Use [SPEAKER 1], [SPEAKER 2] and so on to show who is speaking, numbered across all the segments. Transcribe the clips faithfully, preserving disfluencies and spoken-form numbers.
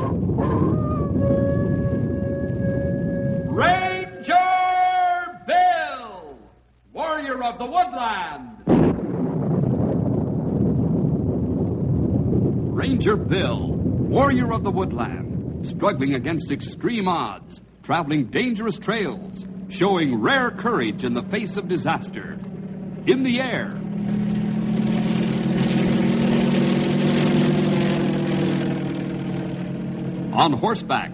[SPEAKER 1] Ranger Bill, warrior of the woodland. Ranger Bill, warrior of the woodland, struggling against extreme odds, traveling dangerous trails, showing rare courage in the face of disaster. In the air. On horseback.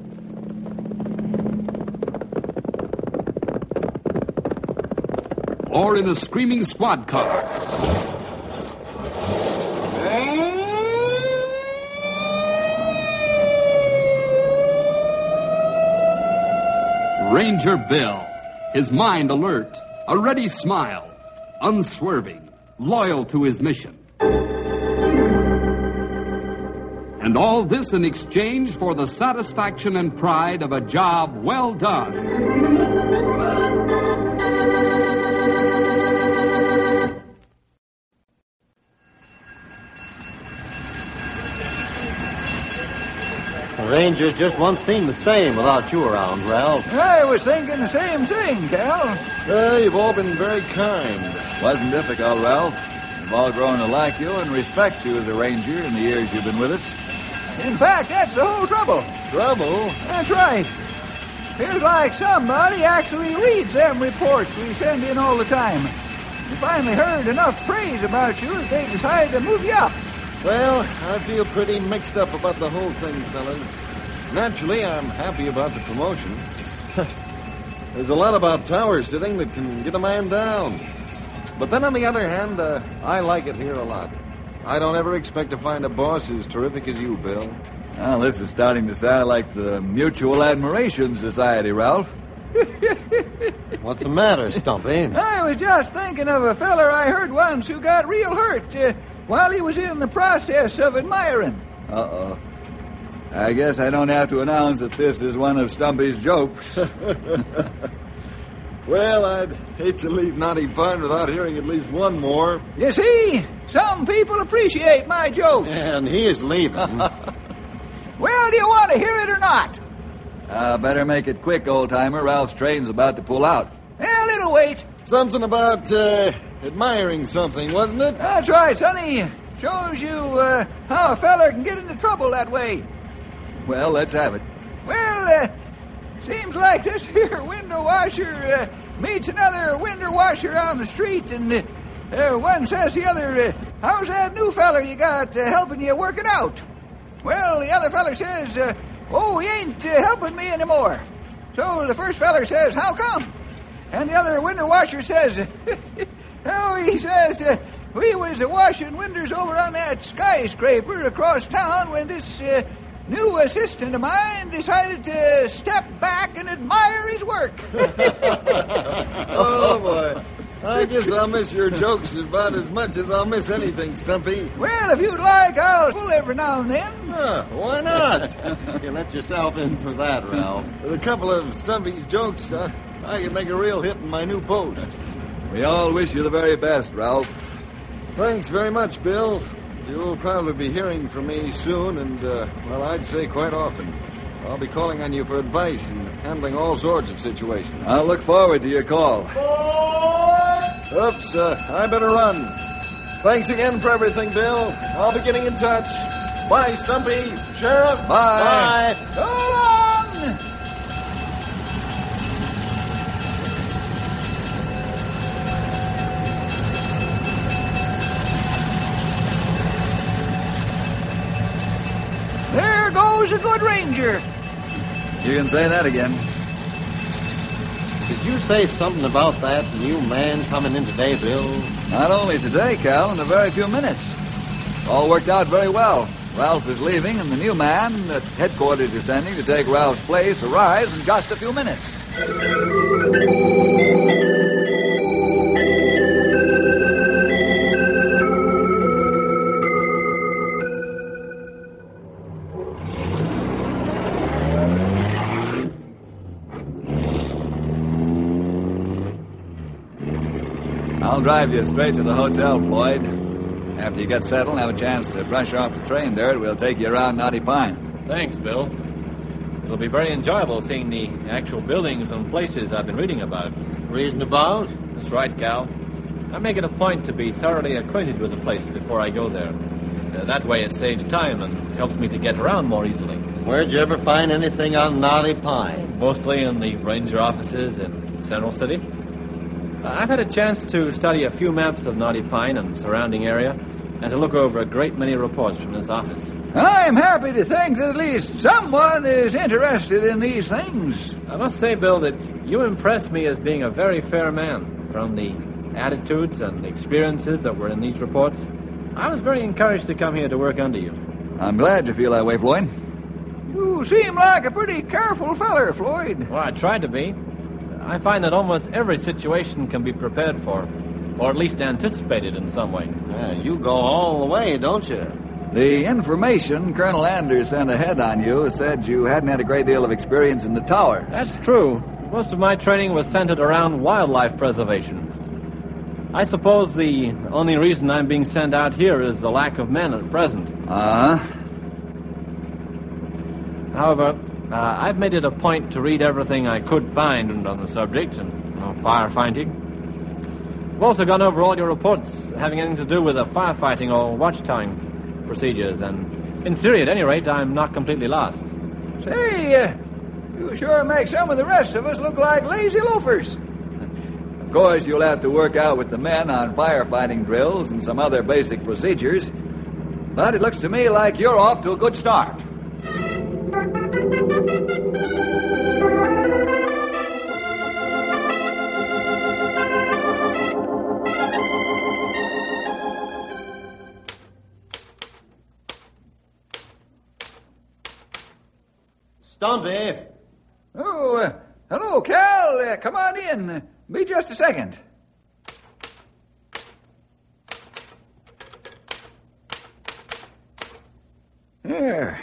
[SPEAKER 1] Or in a screaming squad car. Ranger Bill, his mind alert, a ready smile, unswerving, loyal to his mission. And all this in exchange for the satisfaction and pride of a job well done.
[SPEAKER 2] The Rangers just won't seem the same without you around, Ralph.
[SPEAKER 3] I was thinking the same thing, Cal.
[SPEAKER 4] Uh, you've all been very kind.
[SPEAKER 5] Wasn't difficult, Ralph. We've all grown to like you and respect you as a ranger in the years you've been with us.
[SPEAKER 3] In fact, that's the whole trouble.
[SPEAKER 4] Trouble?
[SPEAKER 3] That's right. Feels like somebody actually reads them reports we send in all the time. We finally heard enough praise about you that they decided to move you up.
[SPEAKER 4] Well, I feel pretty mixed up about the whole thing, fellas. Naturally, I'm happy about the promotion. There's a lot about tower sitting that can get a man down. But then on the other hand, uh, I like it here a lot. I don't ever expect to find a boss as terrific as you, Bill.
[SPEAKER 5] Well, this is starting to sound like the Mutual Admiration Society, Ralph.
[SPEAKER 2] What's the matter, Stumpy?
[SPEAKER 3] I was just thinking of a feller I heard once who got real hurt uh, while he was in the process of admiring.
[SPEAKER 5] Uh-oh. I guess I don't have to announce that this is one of Stumpy's jokes.
[SPEAKER 4] Well, I'd hate to leave Naughty Fun without hearing at least one more.
[SPEAKER 3] You see, some people appreciate my jokes.
[SPEAKER 2] And he is leaving.
[SPEAKER 3] Well, do you want to hear it or not?
[SPEAKER 5] Uh, better make it quick, old-timer. Ralph's train's about to pull out.
[SPEAKER 3] Well, it'll wait.
[SPEAKER 4] Something about uh, admiring something, wasn't it?
[SPEAKER 3] That's right, Sonny. Shows you uh, how a feller can get into trouble that way.
[SPEAKER 5] Well, let's have it.
[SPEAKER 3] Well, uh, seems like this here window washer uh, meets another window washer on the street, and uh, uh, one says the other, uh, how's that new feller you got uh, helping you work it out? Well, the other feller says, uh, oh, he ain't uh, helping me anymore. So the first feller says, how come? And the other window washer says, oh, he says, uh, we was uh, washing windows over on that skyscraper across town when this uh, new assistant of mine decided to step back and admire his work.
[SPEAKER 4] Oh, boy. I guess I'll miss your jokes about as much as I'll miss anything, Stumpy.
[SPEAKER 3] Well, if you'd like, I'll pull every now and then.
[SPEAKER 4] Huh, why not?
[SPEAKER 2] You let yourself in for that, Ralph.
[SPEAKER 4] With a couple of Stumpy's jokes, uh, I could make a real hit in my new post.
[SPEAKER 5] We all wish you the very best, Ralph.
[SPEAKER 4] Thanks very much, Bill. You'll probably be hearing from me soon, and, uh, well, I'd say quite often. I'll be calling on you for advice and handling all sorts of situations.
[SPEAKER 5] I'll look forward to your call.
[SPEAKER 4] Oops, uh, I better run. Thanks again for everything, Bill. I'll be getting in touch. Bye, Stumpy. Sheriff.
[SPEAKER 5] Bye.
[SPEAKER 4] Bye.
[SPEAKER 3] So long! There goes a good ranger.
[SPEAKER 5] You can say that again.
[SPEAKER 2] Did you say something about that new man coming in today, Bill?
[SPEAKER 5] Not only today, Cal, in a very few minutes. All worked out very well. Ralph is leaving, and the new man at headquarters is sending to take Ralph's place arrives in just a few minutes. I'll drive you straight to the hotel, Floyd. After you get settled and have a chance to brush off the train dirt, we'll take you around Knotty Pine.
[SPEAKER 6] Thanks, Bill. It'll be very enjoyable seeing the actual buildings and places I've been reading about.
[SPEAKER 2] Reading about?
[SPEAKER 6] That's right, Cal. I make it a point to be thoroughly acquainted with the place before I go there. Uh, that way it saves time and helps me to get around more easily.
[SPEAKER 2] Where'd you ever find anything on Knotty Pine?
[SPEAKER 6] Mostly in the ranger offices in Central City. Uh, I've had a chance to study a few maps of Knotty Pine and surrounding area, and to look over a great many reports from this office.
[SPEAKER 3] I'm happy to think that at least someone is interested in these things.
[SPEAKER 6] I must say, Bill, that you impressed me as being a very fair man. From the attitudes and experiences that were in these reports, I was very encouraged to come here to work under you.
[SPEAKER 5] I'm glad you feel that way, Floyd.
[SPEAKER 3] You seem like a pretty careful feller, Floyd.
[SPEAKER 6] Well, I tried to be. I find that almost every situation can be prepared for, or at least anticipated in some way.
[SPEAKER 2] Yeah, you go all the way, don't you?
[SPEAKER 5] The information Colonel Anders sent ahead on you said you hadn't had a great deal of experience in the towers.
[SPEAKER 6] That's true. Most of my training was centered around wildlife preservation. I suppose the only reason I'm being sent out here is the lack of men at present.
[SPEAKER 5] Uh-huh.
[SPEAKER 6] However, uh, I've made it a point to read everything I could find on the subject and you know, firefighting. I've also gone over all your reports having anything to do with the firefighting or watchtowing procedures, and in theory, at any rate, I'm not completely lost.
[SPEAKER 3] Say, uh, you sure make some of the rest of us look like lazy loafers.
[SPEAKER 5] Of course, you'll have to work out with the men on firefighting drills and some other basic procedures, but it looks to me like you're off to a good start.
[SPEAKER 2] Stumpy.
[SPEAKER 3] Oh, uh, hello, Cal. Uh, come on in. Uh, be just a second. There.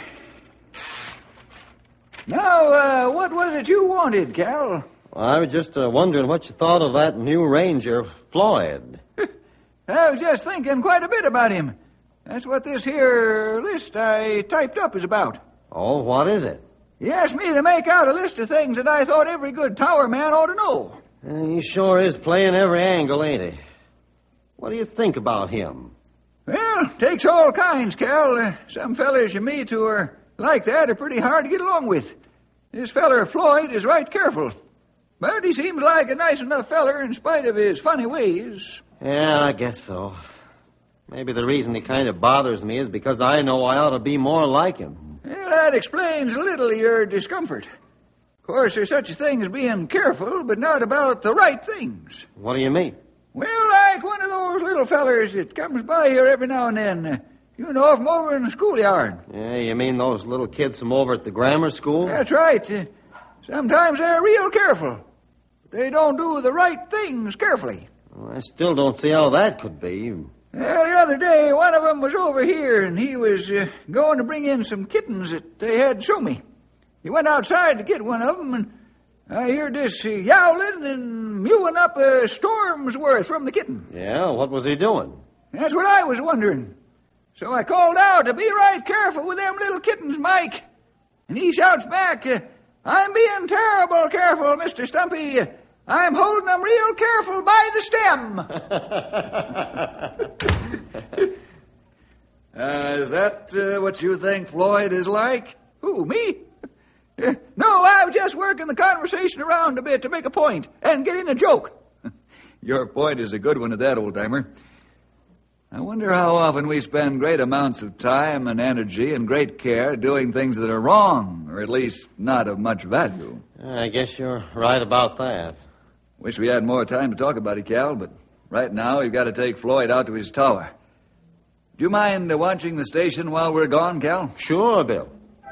[SPEAKER 3] Now, uh, what was it you wanted, Cal?
[SPEAKER 2] I was just uh, wondering what you thought of that new ranger, Floyd.
[SPEAKER 3] I was just thinking quite a bit about him. That's what this here list I typed up is about.
[SPEAKER 2] Oh, what is it?
[SPEAKER 3] He asked me to make out a list of things that I thought every good tower man ought to know.
[SPEAKER 2] Uh, he sure is playing every angle, ain't he? What do you think about him?
[SPEAKER 3] Well, takes all kinds, Cal. Uh, some fellers you meet who are like that are pretty hard to get along with. This feller Floyd is right careful. But he seems like a nice enough feller in spite of his funny ways.
[SPEAKER 2] Yeah, I guess so. Maybe the reason he kind of bothers me is because I know I ought to be more like him.
[SPEAKER 3] Well, that explains a little of your discomfort. Of course, there's such a thing as being careful, but not about the right things.
[SPEAKER 2] What do you mean?
[SPEAKER 3] Well, like one of those little fellers that comes by here every now and then. Uh, you know, from over in the schoolyard.
[SPEAKER 2] Yeah, you mean those little kids from over at the grammar school?
[SPEAKER 3] That's right. Uh, sometimes they're real careful. They don't do the right things carefully.
[SPEAKER 2] Well, I still don't see how that could be.
[SPEAKER 3] Well, the other day, one of them was over here, and he was uh, going to bring in some kittens that they had show me. He went outside to get one of them, and I heard this uh, yowling and mewing up a storm's worth from the kitten.
[SPEAKER 2] Yeah, what was he doing?
[SPEAKER 3] That's what I was wondering. So I called out to be right careful with them little kittens, Mike. And he shouts back, uh, I'm being terrible careful, Mister Stumpy. I'm holding them real careful by the stem.
[SPEAKER 5] uh, is that uh, what you think Floyd is like?
[SPEAKER 3] Who, me? Uh, no, I was just working the conversation around a bit to make a point and get in a joke.
[SPEAKER 5] Your point is a good one at that, old-timer. I wonder how often we spend great amounts of time and energy and great care doing things that are wrong, or at least not of much value.
[SPEAKER 2] I guess you're right about that.
[SPEAKER 5] Wish we had more time to talk about it, Cal, but right now we've got to take Floyd out to his tower. Do you mind uh, watching the station while we're gone, Cal?
[SPEAKER 2] Sure, Bill.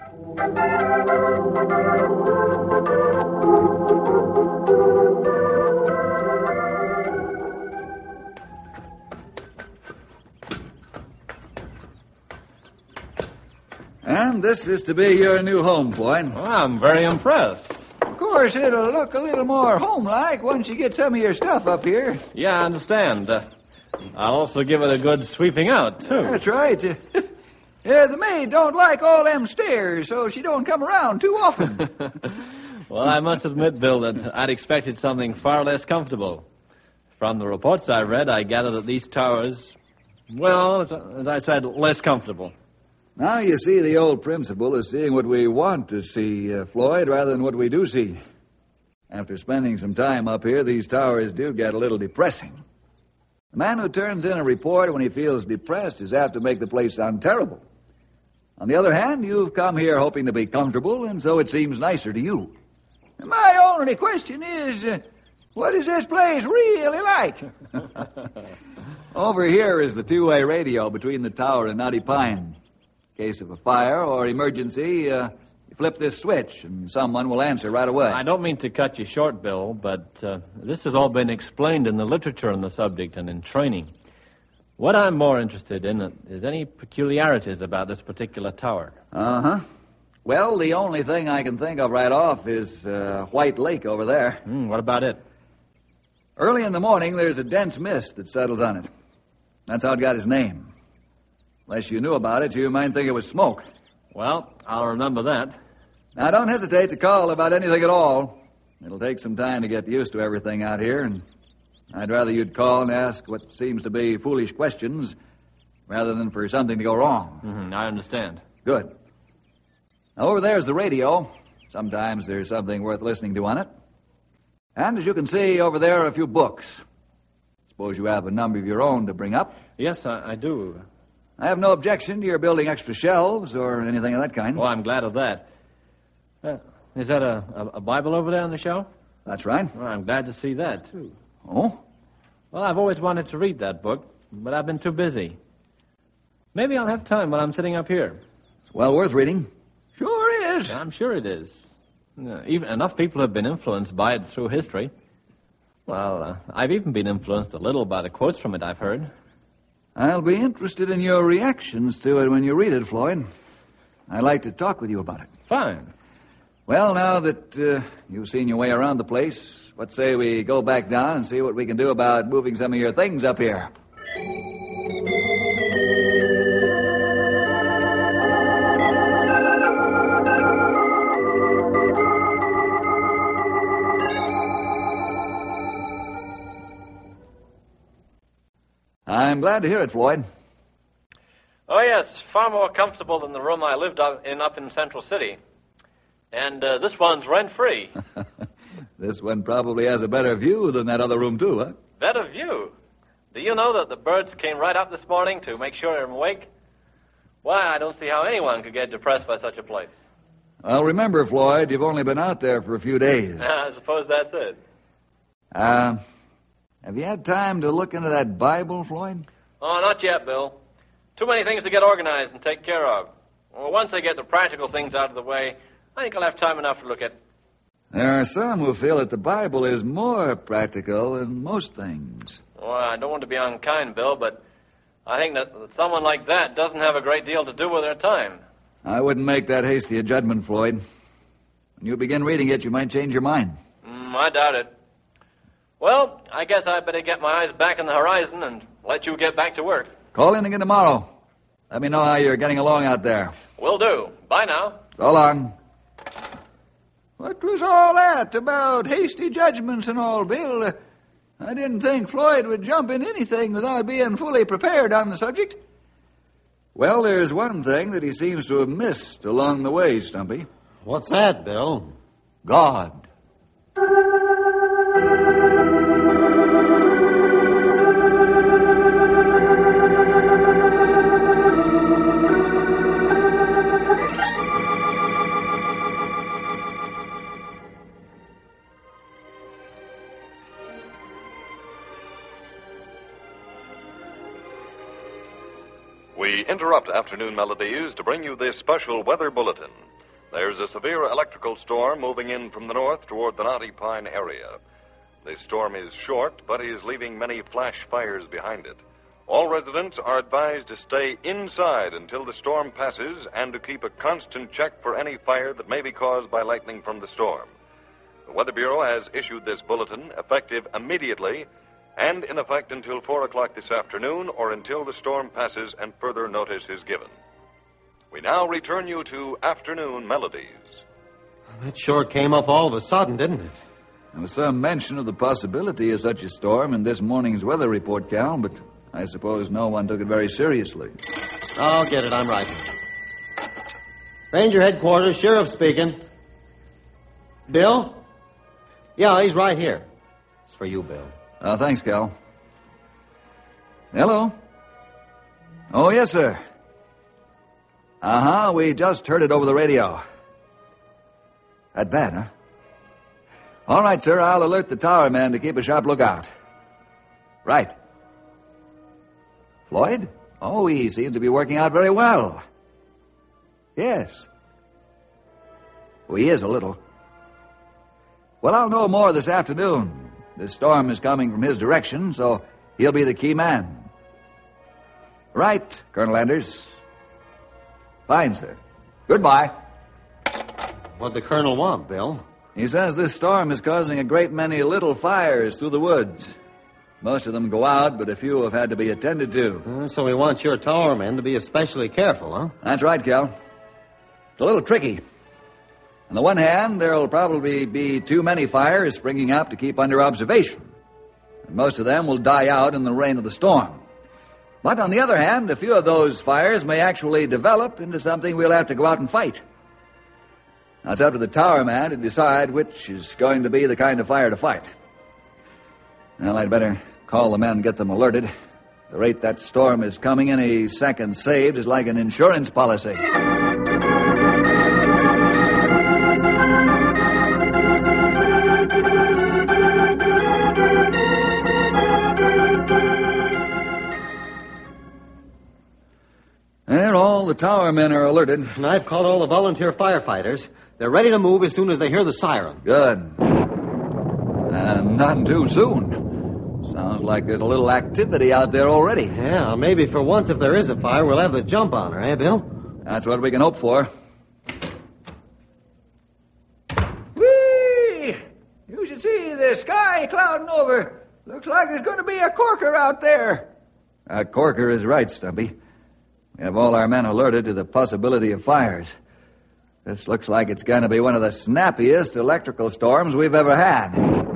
[SPEAKER 5] And this is to be your new home, Floyd.
[SPEAKER 6] Well, I'm very impressed.
[SPEAKER 3] Of course, it'll look a little more home-like once you get some of your stuff up here.
[SPEAKER 6] Yeah, I understand. Uh, I'll also give it a good sweeping out, too.
[SPEAKER 3] That's right. Uh, Uh, the maid don't like all them stairs, so she don't come around too often.
[SPEAKER 6] Well, I must admit, Bill, that I'd expected something far less comfortable. From the reports I read, I gathered that these towers, well, as, as I said, less comfortable.
[SPEAKER 5] Now you see, the old principle is seeing what we want to see, uh, Floyd, rather than what we do see. After spending some time up here, these towers do get a little depressing. The man who turns in a report when he feels depressed is apt to make the place sound terrible. On the other hand, you've come here hoping to be comfortable, and so it seems nicer to you.
[SPEAKER 3] My only question is, uh, what is this place really like?
[SPEAKER 5] Over here is the two-way radio between the tower and Knotty Pine. In case of a fire or emergency, uh, you flip this switch and someone will answer right away.
[SPEAKER 6] I don't mean to cut you short, Bill, but uh, this has all been explained in the literature on the subject and in training. What I'm more interested in is any peculiarities about this particular tower.
[SPEAKER 5] Uh-huh. Well, the only thing I can think of right off is uh, White Lake over there.
[SPEAKER 6] Mm, what about it?
[SPEAKER 5] Early in the morning, there's a dense mist that settles on it. That's how it got its name. Unless you knew about it, you might think it was smoke.
[SPEAKER 6] Well, I'll remember that.
[SPEAKER 5] Now, don't hesitate to call about anything at all. It'll take some time to get used to everything out here, and I'd rather you'd call and ask what seems to be foolish questions rather than for something to go wrong.
[SPEAKER 6] Mm-hmm, I understand.
[SPEAKER 5] Good. Now, over there's the radio. Sometimes there's something worth listening to on it. And as you can see, over there are a few books. Suppose you have a number of your own to bring up.
[SPEAKER 6] Yes, I, I do.
[SPEAKER 5] I have no objection to your building extra shelves or anything of that kind.
[SPEAKER 6] Well, I'm glad of that. Uh, is that a, a, a Bible over there on the shelf?
[SPEAKER 5] That's right.
[SPEAKER 6] Well, I'm glad to see that, too.
[SPEAKER 5] Oh?
[SPEAKER 6] Well, I've always wanted to read that book, but I've been too busy. Maybe I'll have time while I'm sitting up here.
[SPEAKER 5] It's well worth reading.
[SPEAKER 3] Sure is.
[SPEAKER 6] I'm sure it is. Uh, even enough people have been influenced by it through history. Well, uh, I've even been influenced a little by the quotes from it I've heard.
[SPEAKER 5] I'll be interested in your reactions to it when you read it, Floyd. I'd like to talk with you about it.
[SPEAKER 6] Fine.
[SPEAKER 5] Well, now that uh, you've seen your way around the place, what say we go back down and see what we can do about moving some of your things up here? I'm glad to hear it, Floyd.
[SPEAKER 6] Oh, yes, far more comfortable than the room I lived up in up in Central City. And uh, this one's rent-free.
[SPEAKER 5] This one probably has a better view than that other room, too, huh?
[SPEAKER 6] Better view? Do you know that the birds came right up this morning to make sure I'm awake? Why, I don't see how anyone could get depressed by such a place.
[SPEAKER 5] Well, remember, Floyd, you've only been out there for a few days.
[SPEAKER 6] I suppose that's it.
[SPEAKER 5] Uh, have you had time to look into that Bible, Floyd?
[SPEAKER 6] Oh, not yet, Bill. Too many things to get organized and take care of. Well, once I get the practical things out of the way, I think I'll have time enough to look at.
[SPEAKER 5] There are some who feel that the Bible is more practical than most things.
[SPEAKER 6] Well, I don't want to be unkind, Bill, but I think that someone like that doesn't have a great deal to do with their time.
[SPEAKER 5] I wouldn't make that hasty a judgment, Floyd. When you begin reading it, you might change your mind.
[SPEAKER 6] Mm, I doubt it. Well, I guess I'd better get my eyes back on the horizon and let you get back to work.
[SPEAKER 5] Call in again tomorrow. Let me know how you're getting along out there.
[SPEAKER 6] Will do. Bye now.
[SPEAKER 5] So long.
[SPEAKER 3] What was all that about hasty judgments and all, Bill? Uh, I didn't think Floyd would jump in anything without being fully prepared on the subject.
[SPEAKER 5] Well, there's one thing that he seems to have missed along the way, Stumpy.
[SPEAKER 2] What's that, Bill?
[SPEAKER 5] God.
[SPEAKER 7] We interrupt Afternoon Melodies to bring you this special weather bulletin. There's a severe electrical storm moving in from the north toward the Knotty Pine area. This storm is short, but is leaving many flash fires behind it. All residents are advised to stay inside until the storm passes and to keep a constant check for any fire that may be caused by lightning from the storm. The Weather Bureau has issued this bulletin effective immediately and in effect until four o'clock this afternoon or until the storm passes and further notice is given. We now return you to Afternoon Melodies.
[SPEAKER 2] That sure came up all of a sudden, didn't it?
[SPEAKER 5] There was some mention of the possibility of such a storm in this morning's weather report, Cal, but I suppose no one took it very seriously.
[SPEAKER 2] I'll get it. I'm writing. Ranger headquarters, sheriff speaking. Bill? Yeah, he's right here. It's for you, Bill.
[SPEAKER 5] Uh, thanks, Cal. Hello? Oh, yes, sir. Uh-huh, we just heard it over the radio. That bad, huh? All right, sir, I'll alert the tower man to keep a sharp lookout. Right. Floyd? Oh, he seems to be working out very well. Yes. Oh, he is a little. Well, I'll know more this afternoon. This storm is coming from his direction, so he'll be the key man. Right, Colonel Anders. Fine, sir. Goodbye.
[SPEAKER 2] What'd the colonel want, Bill?
[SPEAKER 5] He says this storm is causing a great many little fires through the woods. Most of them go out, but a few have had to be attended to.
[SPEAKER 2] Uh, so he wants your tower men to be especially careful, huh?
[SPEAKER 5] That's right, Cal. It's a little tricky. On the one hand, there'll probably be too many fires springing up to keep under observation. And most of them will die out in the rain of the storm. But on the other hand, a few of those fires may actually develop into something we'll have to go out and fight. Now, it's up to the tower man to decide which is going to be the kind of fire to fight. Well, I'd better call the men and get them alerted. The rate that storm is coming, any second saved is like an insurance policy. There, all the tower men are alerted.
[SPEAKER 2] And I've called all the volunteer firefighters. They're ready to move as soon as they hear the siren.
[SPEAKER 5] Good. And not too soon. Sounds like there's a little activity out there already.
[SPEAKER 2] Yeah, maybe for once if there is a fire, we'll have the jump on her, eh, Bill?
[SPEAKER 5] That's what we can hope for.
[SPEAKER 3] Whee! You should see the sky clouding over. Looks like there's going to be a corker out there.
[SPEAKER 5] Uh, Corker is right, Stumpy. We have all our men alerted to the possibility of fires. This looks like it's going to be one of the snappiest electrical storms we've ever had.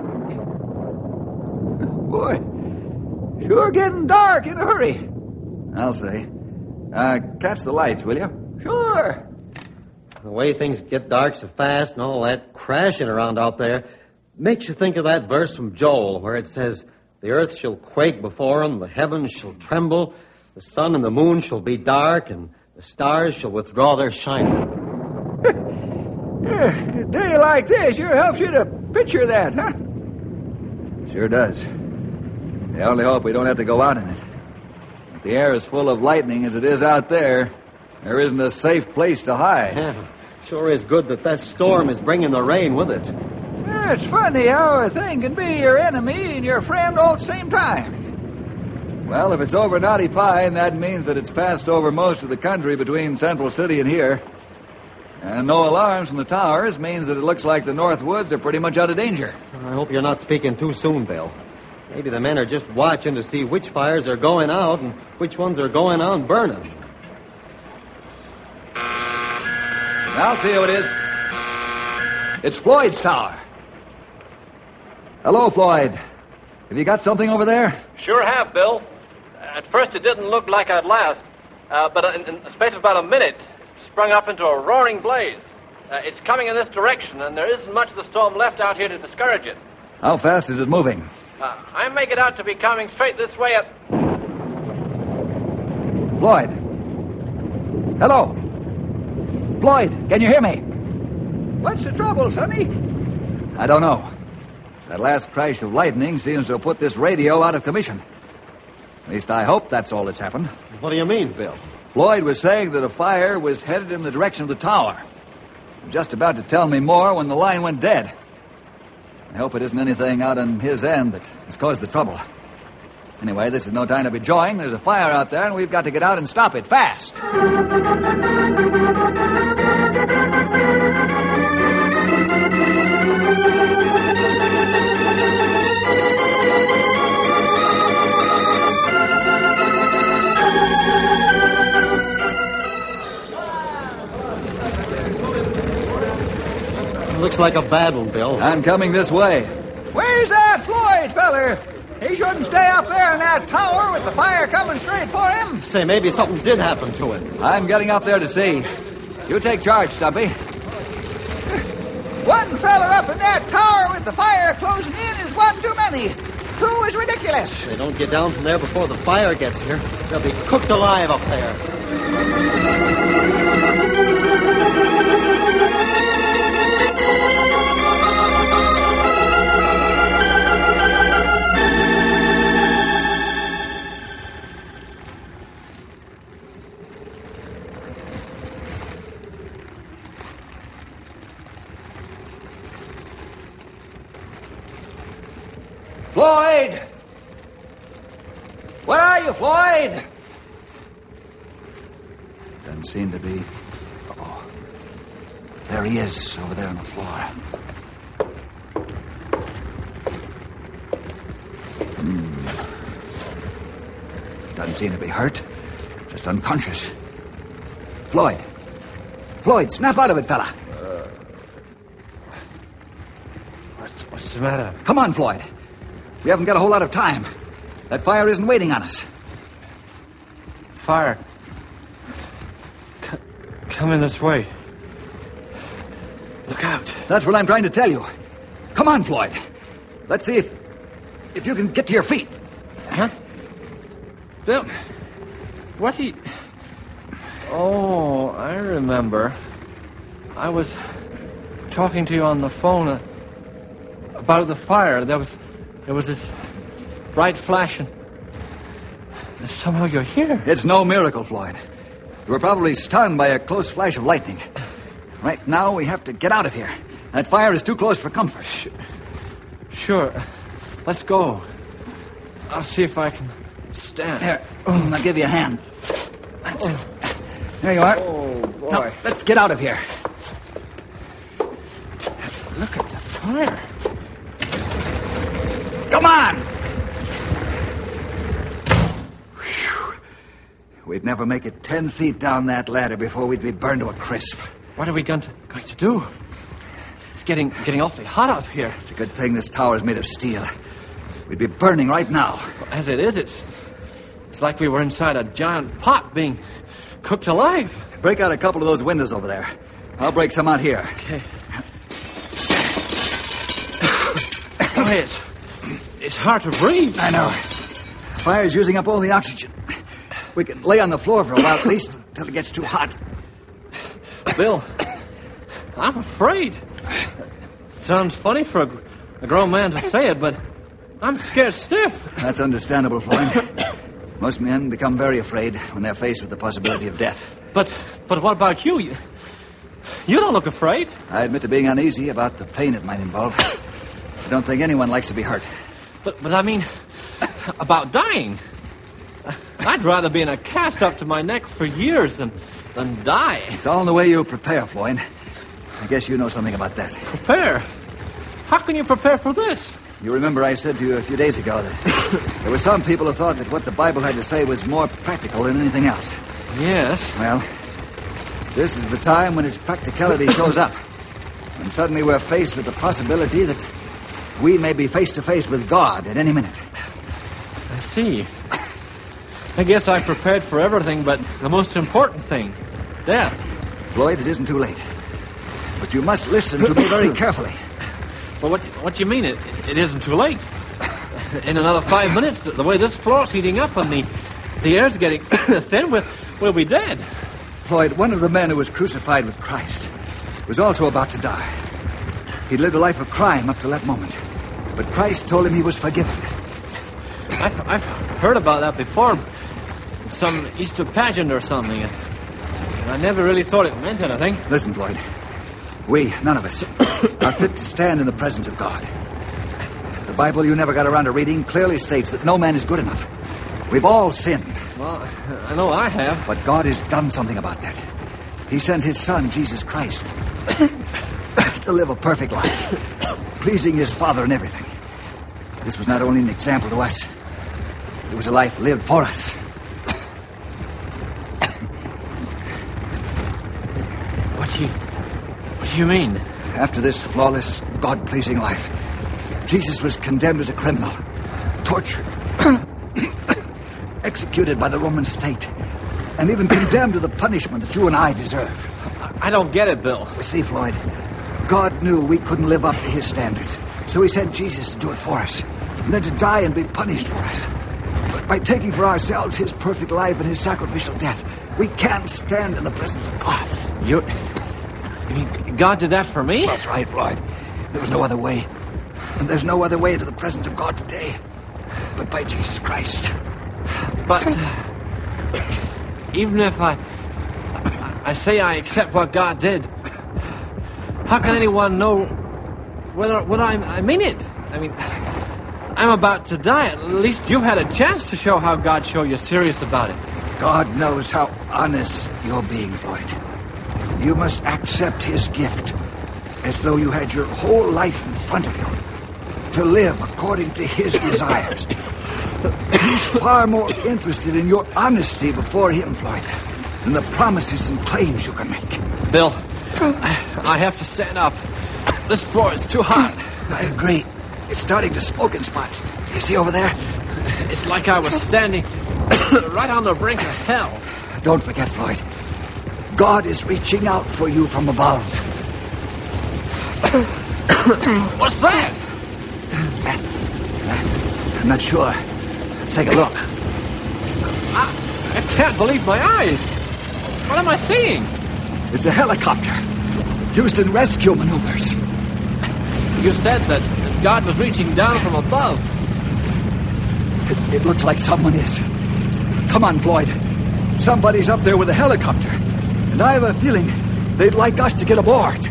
[SPEAKER 3] Boy, sure getting dark in a hurry.
[SPEAKER 5] I'll say. Uh, catch the lights, will you?
[SPEAKER 3] Sure.
[SPEAKER 2] The way things get dark so fast and all that crashing around out there makes you think of that verse from Joel where it says, "The earth shall quake before him, the heavens shall tremble, the sun and the moon shall be dark, and the stars shall withdraw their shining."
[SPEAKER 3] Yeah, a day like this sure helps you to picture that, huh?
[SPEAKER 5] Sure does. I only hope we don't have to go out in it. If the air is full of lightning as it is out there, there isn't a safe place to hide.
[SPEAKER 2] Yeah, sure is good that that storm is bringing the rain with it.
[SPEAKER 3] Yeah, it's funny how a thing can be your enemy and your friend all at the same time.
[SPEAKER 5] Well, if it's over Knotty Pine, that means that it's passed over most of the country between Central City and here. And no alarms from the towers means that it looks like the North Woods are pretty much out of danger.
[SPEAKER 2] I hope you're not speaking too soon, Bill. Maybe the men are just watching to see which fires are going out and which ones are going on burning.
[SPEAKER 5] I'll see who it is. It's Floyd's tower. Hello, Floyd. Have you got something over there?
[SPEAKER 6] Sure have, Bill. At first it didn't look like I'd last, uh, but in, in the space of about a minute, it sprung up into a roaring blaze. Uh, it's coming in this direction, and there isn't much of the storm left out here to discourage it.
[SPEAKER 5] How fast is it moving?
[SPEAKER 6] Uh, I make it out to be coming straight this way at...
[SPEAKER 5] Floyd. Hello. Floyd, can you hear me?
[SPEAKER 3] What's the trouble, Sonny?
[SPEAKER 5] I don't know. That last crash of lightning seems to have put this radio out of commission. At least I hope that's all that's happened.
[SPEAKER 2] What do you mean, Bill?
[SPEAKER 5] Floyd was saying that a fire was headed in the direction of the tower. He was just about to tell me more when the line went dead. I hope it isn't anything out on his end that has caused the trouble. Anyway, this is no time to be jawing. There's a fire out there, and we've got to get out and stop it fast.
[SPEAKER 2] Looks like a bad one, Bill.
[SPEAKER 5] I'm coming this way.
[SPEAKER 3] Where's that Floyd feller? He shouldn't stay up there in that tower with the fire coming straight for him.
[SPEAKER 2] Say, maybe something did happen to him.
[SPEAKER 5] I'm getting up there to see. You take charge, Stumpy.
[SPEAKER 3] One feller up in that tower with the fire closing in is one too many. Two is ridiculous.
[SPEAKER 2] They don't get down from there before the fire gets here. They'll be cooked alive up there.
[SPEAKER 3] Floyd! Where are you, Floyd?
[SPEAKER 5] Doesn't seem to be. Oh, there he is, over there on the floor. Hmm. Doesn't seem to be hurt. Just unconscious. Floyd. Floyd, snap out of it, fella.
[SPEAKER 6] Uh, what's, what's the matter?
[SPEAKER 5] Come on, Floyd. We haven't got a whole lot of time. That fire isn't waiting on us.
[SPEAKER 6] Fire. C- coming this way. Look out.
[SPEAKER 5] That's what I'm trying to tell you. Come on, Floyd. Let's see if if you can get to your feet.
[SPEAKER 6] Huh? Bill, what he... Oh, I remember. I was talking to you on the phone uh, about the fire. There was... There was this bright flash, and somehow you're here.
[SPEAKER 5] It's no miracle, Floyd. You were probably stunned by a close flash of lightning. Right now, we have to get out of here. That fire is too close for comfort.
[SPEAKER 6] Sure. Let's go. I'll see if I can stand.
[SPEAKER 5] Here, I'll give you a hand. That's it. There you are.
[SPEAKER 6] Oh, boy.
[SPEAKER 5] Now, let's get out of here.
[SPEAKER 6] Look at the fire.
[SPEAKER 5] Come on! Whew. We'd never make it ten feet down that ladder before we'd be burned to a crisp.
[SPEAKER 6] What are we going to, going to do? It's getting getting awfully hot up here.
[SPEAKER 5] It's a good thing this tower's made of steel. We'd be burning right now.
[SPEAKER 6] As it is, it's it's like we were inside a giant pot being cooked alive.
[SPEAKER 5] Break out a couple of those windows over there. I'll break some out here.
[SPEAKER 6] Okay. Boy, it's, it's hard to breathe.
[SPEAKER 5] I know. Fire's using up all the oxygen. We can lay on the floor for a while at least until it gets too hot.
[SPEAKER 6] Bill, I'm afraid. It sounds funny for a, a grown man to say it, but I'm scared stiff.
[SPEAKER 5] That's understandable, Floyd. Most men become very afraid when they're faced with the possibility of death.
[SPEAKER 6] But but what about you? You, you don't look afraid.
[SPEAKER 5] I admit to being uneasy about the pain it might involve. I don't think anyone likes to be hurt.
[SPEAKER 6] But but I mean, about dying. I'd rather be in a cast up to my neck for years than, than die.
[SPEAKER 5] It's all in the way you prepare, Floyd. I guess you know something about that.
[SPEAKER 6] Prepare? How can you prepare for this?
[SPEAKER 5] You remember I said to you a few days ago that there were some people who thought that what the Bible had to say was more practical than anything else.
[SPEAKER 6] Yes.
[SPEAKER 5] Well, this is the time when its practicality shows up. When suddenly we're faced with the possibility that we may be face to face with God at any minute.
[SPEAKER 6] I see. I guess I prepared for everything but the most important thing, death.
[SPEAKER 5] Floyd, it isn't too late. But you must listen to me very carefully.
[SPEAKER 6] Well, what what do you mean? It it isn't too late. In another five minutes, the way this floor's heating up and the the air's getting thin, we'll, we'll be dead.
[SPEAKER 5] Floyd, one of the men who was crucified with Christ was also about to die. He'd lived a life of crime up to that moment. But Christ told him he was forgiven.
[SPEAKER 6] I've, I've heard about that before. Some Easter pageant or something. And I never really thought it meant anything.
[SPEAKER 5] Listen, Floyd. We, none of us, are fit to stand in the presence of God. The Bible you never got around to reading clearly states that no man is good enough. We've all sinned.
[SPEAKER 6] Well, I know I have.
[SPEAKER 5] But God has done something about that. He sent his Son, Jesus Christ, to live a perfect life, pleasing his Father in everything. This was not only an example to us, it was a life lived for us.
[SPEAKER 6] What do you... What do you mean?
[SPEAKER 3] after this flawless, God-pleasing life, Jesus was condemned as a criminal, tortured, executed by the Roman state, and even condemned to the punishment that you and I deserve.
[SPEAKER 6] I don't get it, Bill.
[SPEAKER 3] You see, Floyd, God knew we couldn't live up to his standards, so he sent Jesus to do it for us, and then to die and be punished for us. But by taking for ourselves his perfect life and his sacrificial death, we can't stand in the presence of God.
[SPEAKER 6] You... you mean God did that for me?
[SPEAKER 3] That's right, Floyd. There was no other way. And there's no other way into the presence of God today but by Jesus Christ.
[SPEAKER 6] But even if I... I say I accept what God did, how can anyone know whether, whether I, I mean it? I mean, I'm about to die. At least you've had a chance to show how God showed you're serious about it.
[SPEAKER 3] God knows how honest you're being, Floyd. You must accept his gift as though you had your whole life in front of you to live according to his desires. He's far more interested in your honesty before him, Floyd, than the promises and claims you can make.
[SPEAKER 6] Bill, I have to stand up. This floor is too hot.
[SPEAKER 3] I agree. It's starting to smoke in spots. You see over there?
[SPEAKER 6] It's like I was standing right on the brink of hell.
[SPEAKER 3] Don't forget, Floyd. God is reaching out for you from above.
[SPEAKER 6] What's that?
[SPEAKER 3] I'm not sure. Let's take a look.
[SPEAKER 6] I, I can't believe my eyes. What am I seeing?
[SPEAKER 3] It's a helicopter used in rescue maneuvers.
[SPEAKER 6] You said that God was reaching down from above.
[SPEAKER 3] It, it looks like someone is. Come on, Floyd. Somebody's up there with a helicopter. And I have a feeling they'd like us to get aboard.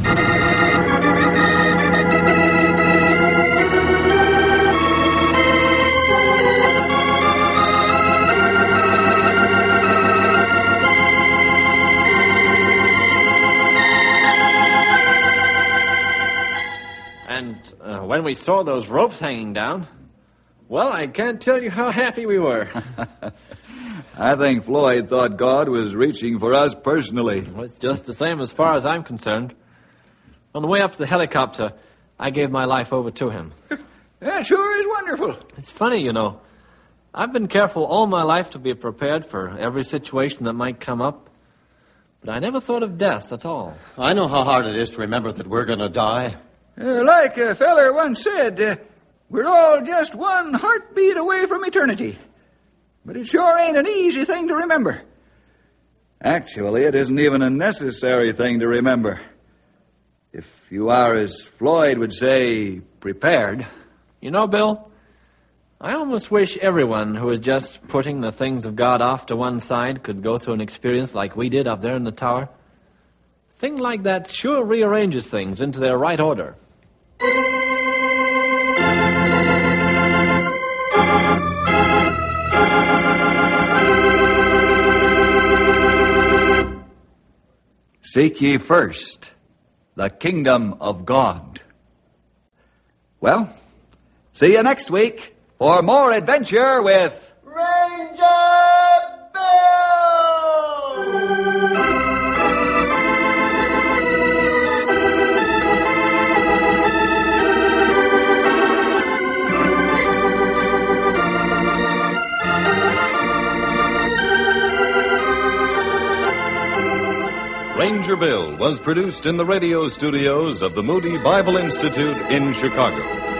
[SPEAKER 6] And uh, when we saw those ropes hanging down, well, I can't tell you how happy we were.
[SPEAKER 5] I think Floyd thought God was reaching for us personally.
[SPEAKER 6] Well, it's just the same as far as I'm concerned. On the way up to the helicopter, I gave my life over to him.
[SPEAKER 3] That sure is wonderful.
[SPEAKER 6] It's funny, you know. I've been careful all my life to be prepared for every situation that might come up. But I never thought of death at all.
[SPEAKER 2] I know how hard it is to remember that we're going to die.
[SPEAKER 3] Uh, like a feller once said, uh, we're all just one heartbeat away from eternity. But it sure ain't an easy thing to remember.
[SPEAKER 5] Actually, it isn't even a necessary thing to remember. If you are, as Floyd would say, prepared.
[SPEAKER 6] You know, Bill, I almost wish everyone who is just putting the things of God off to one side could go through an experience like we did up there in the tower. A thing like that sure rearranges things into their right order.
[SPEAKER 5] Seek ye first the kingdom of God. Well, see you next week for more adventure with
[SPEAKER 8] Ranger Bill!
[SPEAKER 7] Ranger Bill was produced in the radio studios of the Moody Bible Institute in Chicago.